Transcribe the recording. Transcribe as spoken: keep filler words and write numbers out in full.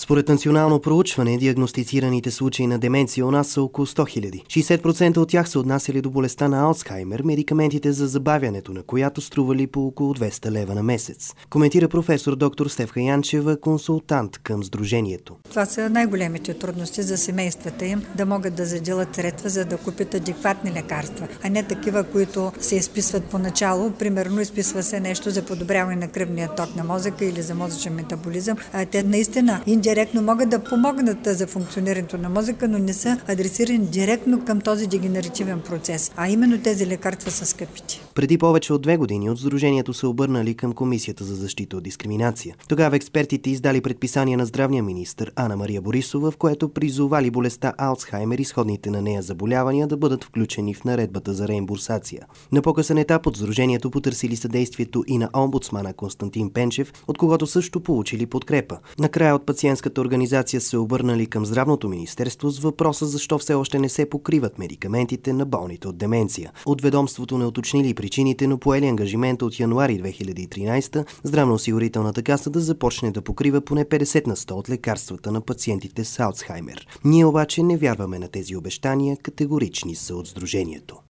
Според национално проучване, диагностицираните случаи на деменция у нас са около сто хиляди. шейсет процента от тях са отнасяли до болестта на Алцхаймер, медикаментите за забавянето на която стрували по около двеста лева на месец. Коментира професор доктор Стефка Янчева, консултант към Сдружението. Това са най-големите трудности за семействата им да могат да заделят средства, за да купят адекватни лекарства, а не такива, които се изписват поначало. Примерно изписва се нещо за подобряване на кръвния ток на мозъка или за мозъчен метаболизъм. А те наистина индиректно могат да помогнат за функционирането на мозъка, но не са адресирани директно към този дегенеративен процес. А именно тези лекарства са скъпите. Преди повече от две години от Сдружението се обърнали към Комисията за защита от дискриминация. Тогава експертите издали предписание на здравния министър Анна-Мария Борисова, в което призовали болестта Алцхаймер и сходните на нея заболявания да бъдат включени в наредбата за реимбурсация. На по-късен етап от Сдружението потърсили съдействието и на омбудсмана Константин Пенчев, от когото също получили подкрепа. Накрая от пациентската организация се обърнали към Здравното министерство с въпроса защо все още не се покриват медикаментите на болните от деменция. От ведомството не уточнили причините, но поели ангажимента от януари две хиляди и тринадесета Здравноосигурителната каса да започне да покрива поне петдесет на сто от лекарствата на пациентите с Алцхаймер. Ние обаче не вярваме на тези обещания, категорични са от Сдружението.